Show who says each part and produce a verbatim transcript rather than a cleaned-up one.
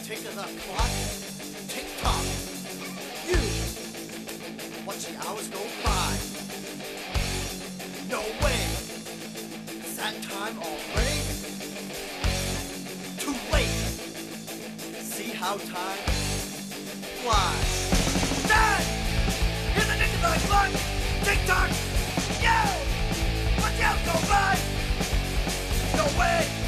Speaker 1: tick of the clock, tick tock. You watch the hours go by. No way, it's that time already. Too late. See how time flies. Dad, here's the tick of the clock, tick tock. Yo, watch out go by. No way.